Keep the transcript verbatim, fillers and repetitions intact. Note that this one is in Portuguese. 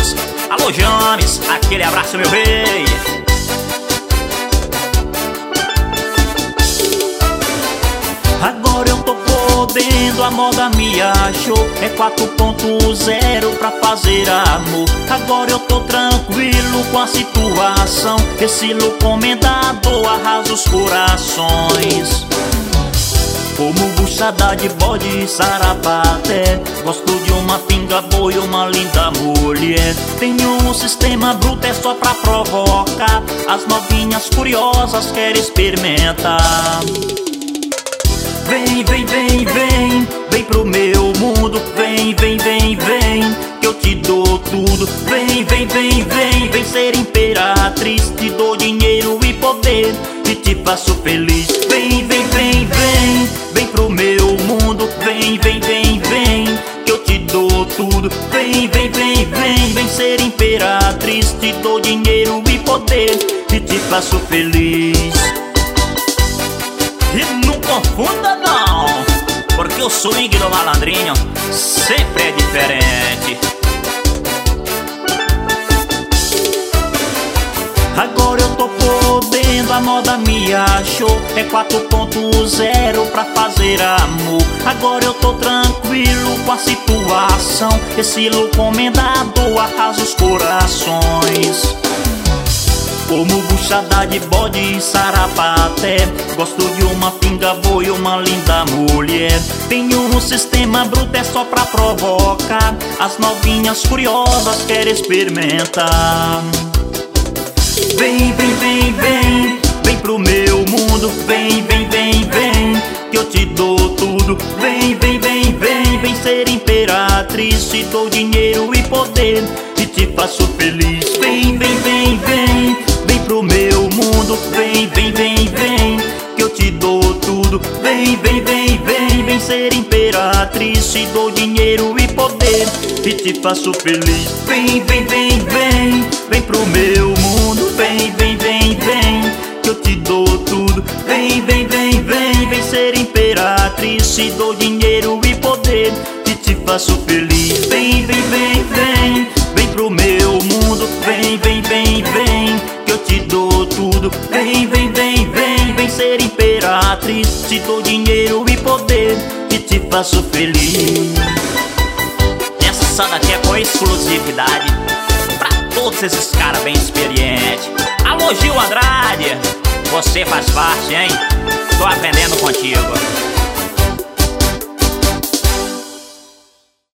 amigos. Alô James, aquele abraço meu rei. Agora eu tô podendo, a moda me achou. É quatro ponto zero pra fazer amor. Agora eu tô tranquilo com a situação. Estilo comendador arrasa os corações. Como buchada de bode, sarapaté. Gosto de uma pinga boa e uma linda mulher. Tenho um sistema bruto, é só pra provocar. As novinhas curiosas querem experimentar. Vem, vem, vem, vem, vem pro meu mundo. Vem, vem, vem, vem, que eu te dou tudo. Vem, vem, vem, vem, vem ser imperatriz. Te dou dinheiro e poder e te faço feliz. Vem, vem, vem, vem, vem pro meu mundo. Vem, vem, vem, vem, que eu te dou tudo. Vem, vem, vem, vem, vem ser imperatriz. Te dou dinheiro e poder e te faço feliz. E não confunda não, porque o swing do malandrinho sempre é diferente. Agora eu tô podendo, a moda me achou. É quatro ponto zero pra fazer amor. Agora eu tô tranquilo com a situação. Estilo comendador arrasa os corações. Como buchada de bode e sarapaté. Gosto de uma pinga boa e uma linda mulher. Tenho um sistema bruto, é só pra provocar. As novinhas curiosas querem experimentar. Vem, vem, vem, vem, vem pro meu mundo. Vem, vem, vem, vem, que eu te dou tudo. Vem, vem, vem, vem, vem ser imperatriz. Te dou dinheiro e poder e te faço feliz. Vem, vem, vem, vem, vem pro meu mundo. Vem, vem, vem, vem, que eu te dou tudo. Vem, vem, vem, vem, vem ser imperatriz. Te dou dinheiro e poder e te faço feliz. Vem, vem, vem, vem, vem pro meu mundo. Vem, vem, vem, vem, que eu te dou tudo. Vem, vem, vem, vem, vem ser imperatriz. Te dou dinheiro e poder e te faço feliz. Vem, vem, vem, vem, vem pro meu mundo. Vem, vem, vem, vem, que eu te dou tudo. Vem, vem, vem, vem, vem ser imperatriz. Te dou dinheiro e poder e te faço feliz. Essa daqui é com exclusividade pra todos esses caras bem experientes. Alô Gil Andrade, você faz parte, hein? Tô aprendendo contigo.